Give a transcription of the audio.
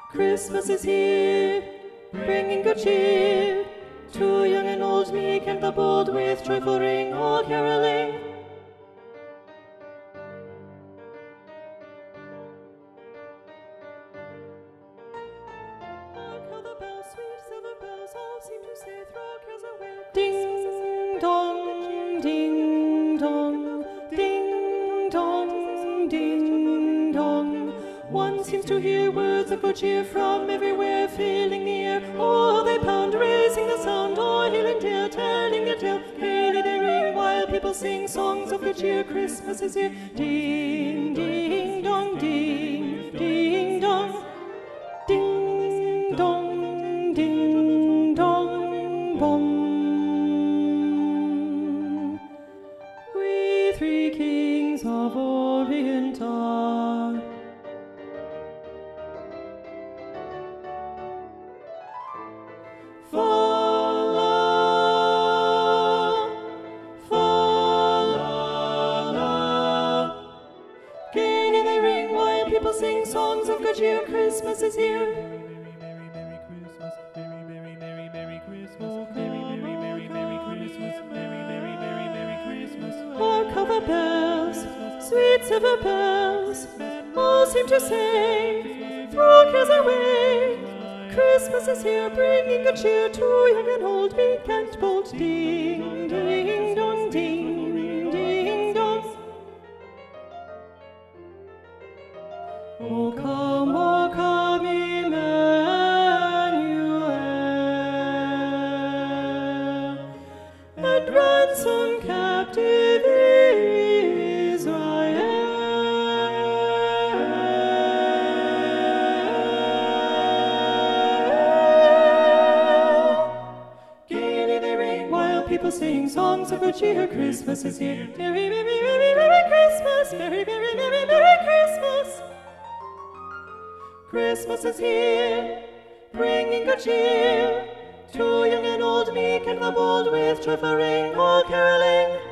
Christmas is here, bringing good cheer to young and old, meek and the bold, with joyful ring, all caroling. Hark how the bells, sweet silver bells, all seem to say, throw cares away. Ding dong, ding dong, ding dong, ding dong. One seems to hear words of good cheer from everywhere, filling the air. Oh, they pound, raising the sound, oh, hill and dale, telling their tale. Gaily they ring while people sing songs of good cheer. Christmas is here. Ding, ding dong, ding, ding dong, ding dong, ding dong, bong. We three kings of Orient are. Gaily they ring while people sing songs of good cheer. Christmas is here. Merry, Merry Christmas. Merry, Merry, Merry, Merry Christmas. Merry, Merry, Merry, Merry Christmas. Merry, Merry, Merry, Merry Christmas. Hark how the bells, sweet silver bells, all seem to say, throw cares away. Christmas is here, bringing good cheer to young and old, meek and bold. Ding, ding dong, ding, ding dong. O come, Emmanuel, and ransom captive Israel. Gaily they ring while people sing songs of good cheer. Christmas is here. Merry, merry, merry, merry Christmas. Merry, merry, merry, merry Christmas. Christmas is here, bringing good cheer to young and old, meek and the bold, with joyful ring, all caroling.